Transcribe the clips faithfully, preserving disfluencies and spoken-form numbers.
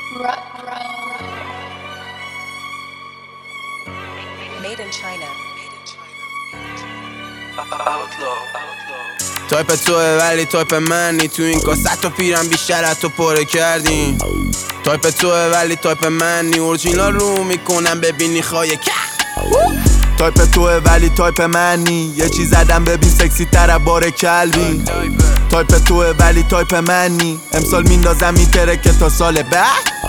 Made in China. تایپ توه ولی تایپ منی، تو این کاست و پیرم بیشتر از تو پاره کردیم. تایپ توه ولی تایپ منی، اورجینال رو میکنم ببینی خواهی که تایپ توه ولی تایپ منی، یه چیز زدم ببین سکسی تر بار کلبی. تایپ توه ولی تایپ منی، امسال میندازم میتره که تا سال بعد.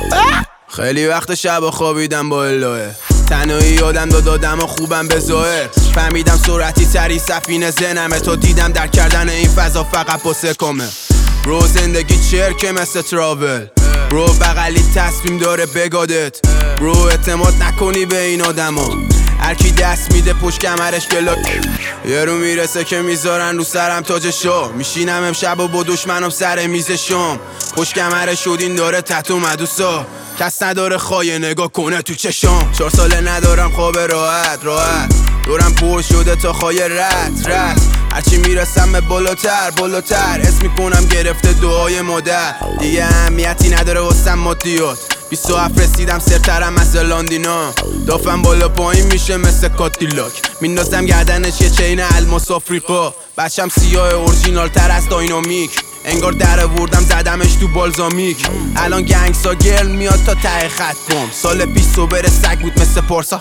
خیلی وقت شب خوابیدم با الهه، تنهایی یادم داد آدم و خوبم به ظاهر. فهمیدم سرعتی تری سفینه زنمه، تو دیدم در کردن این فضا فقط پسه کمه. برو زندگی چرکه مثل تراول، برو بغلی تصمیم داره بگادت. برو اعتماد نکنی به این آدم ها، هرکی دست میده پشت کمرش گلاک. یه رو میرسه که میذارن رو سرم تاج شو، میشینم امشب و با دشمنم سر میز شام. پشت کمر شدین داره تتو مدوسا، کس نداره خواهی نگاه کنه تو چشام. چهار ساله ندارم خواب راحت راحت، دورم پر شده تا خواهی رد رد. هرچی میرسم به بالاتر بالاتر، اسم میکنم گرفته دعای مادر. دیگه اهمیتی نداره واسم مادیات، بیست و هفت رسیدم سرترم از لاندینا. دافم بالا پایین میشه مثل کاتیلاک، میندازم گردنش یه چین الماس آفریقا. بچم سیاه اورجینال تر از داینامیک، انگار در وردم زدمش تو بالزامیک. الان گنگسا گرل میاد تا ته خط بم، سال پیش صبر سگ بود مثل پارسا.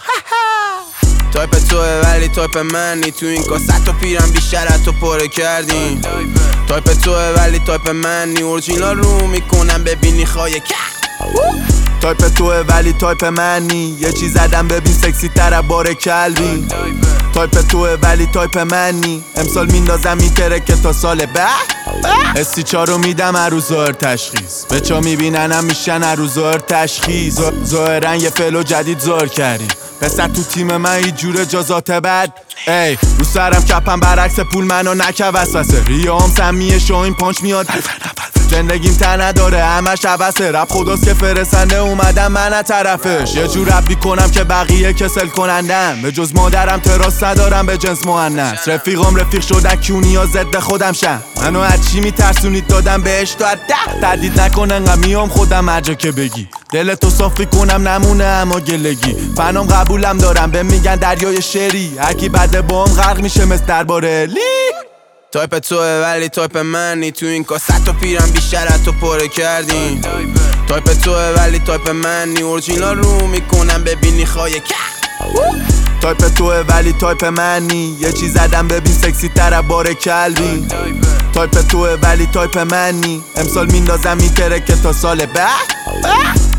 تایپ توه ولی تایپ منی، تو این کاست و پیرم بیشتر از تو پاره کردیم. تایپ توه ولی تایپ منی، اورجینال رو میکنم ببینی خواهی که تایپ توه ولی تایپ منی، یه چیز زدم ببین سکسی تر بار کلبی. تایپ توه ولی تایپ منی، امسال میندازم میتره که تا سال بعد. اسی چارو میدم هر روز ظاهر تشخیص، بچا میبیننم میشن هر روز ظاهر تشخیص. ظاهرن یه فعل و جدید ظاهر کردیم، پسر تو تیم من هیچ جور جزات بد. ای رو سرم کپم برعکس پول منو نکه وسوسه، ریام سمیه شاین پانچ میاد. زندگیم تن نداره همش عوضه، رب خداست که فرستنده اومدم من از طرفش. یه جور رب میکنم که بقیه کسل کنندم، به جز مادرم تراس ندارم به جنس مؤنث. رفیقام رفیق شدن کیونیا ضد خودم شن، منو از چی میترسونید دادم بهش تا ده. تردید نکنن میام خودم هر جا که بگی، دلتو صافی کنم نمونه اما گلگی. فنام قبولم دارم به میگن دریای شعری، هرکی بعد بام غرق میشه مثل درباره لی. تایپ توه ولی تایپ منی، تو این کاست و پیرم بیشتر از تو پاره کردیم. تایپ توه ولی تایپ منی، اورجینال رو میکنم ببینی خواهی که تایپ توه ولی تایپ منی، یه چیز زدم ببین سکسی تر بار کلبی. تایپ توه ولی تایپ منی، امسال میندازم میتره که تا سال بعد.